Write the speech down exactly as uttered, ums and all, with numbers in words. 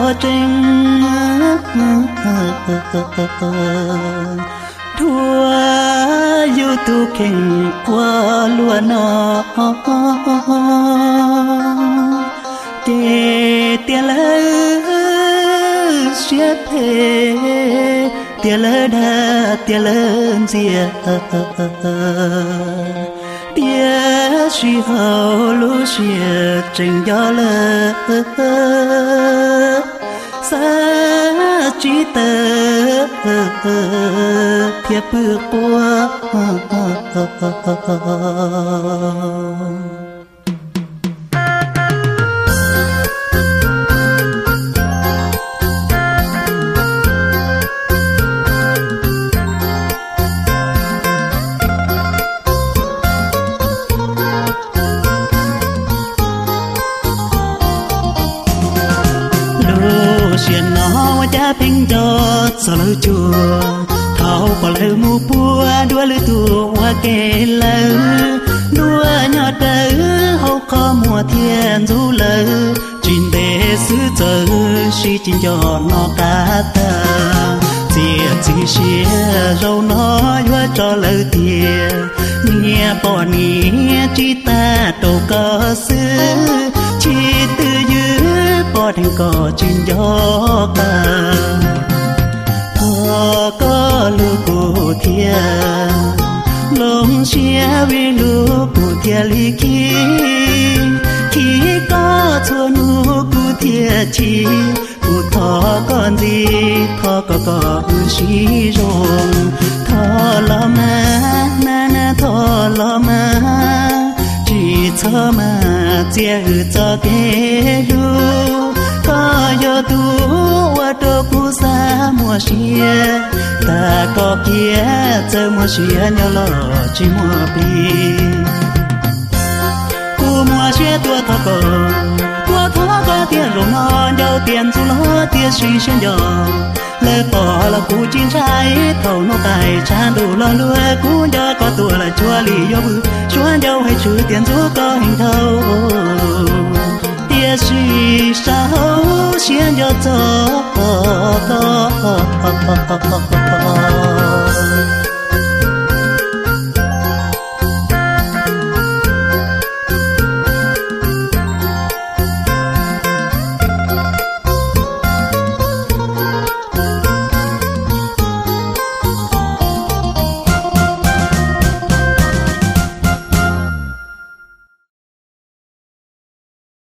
cho trình thua yêu tu kinh qua lúa nó để tiền lỡ xiết thế tiền lỡ đã tiền lỡ gì tiền suy hậu lũ xiết trình gió lỡ xa chỉ tơ thiệp bước qua xiên nó cha pinh cho sao lỡ chùa thao bỏ lỡ mu bua đua lỡ tua hoa kê lỡ đua nhỏ đỡ hậu có mùa thiên du lỡ chín để xứ chờ si chín cho nó cá ta chia chỉ xia râu nó hoa cho lỡ tiền nghe bỏ nghe chỉ ta đâu có xứ chỉ từ dưới bỏ thành cỏ chín gió cả họ có lưu cụ thiên lông xia vì lưu cụ thiên lý khí khi có chua nụ cụ thiên chi cụ thọ còn gì thọ có có ư xí rồng thọ lo mà na na thọ lo mà chỉ cho mà chia cho cái lu có yo tu qua đâu cũng xa mùa xia ta có kia chờ mùa xia nhớ lo chỉ mùa pi cu mùa xia tua thọ có tua thọ có tiền rồi non đâu tiền dù lo tiền suy xuyên gió lỡ bỏ là cụ chín trái thầu nó cài cha đủ lo lúa cú cho có tua là chua lì yo bự chua đâu hay chữ tiền dù có hình thâu tia suy sao xiên cho cho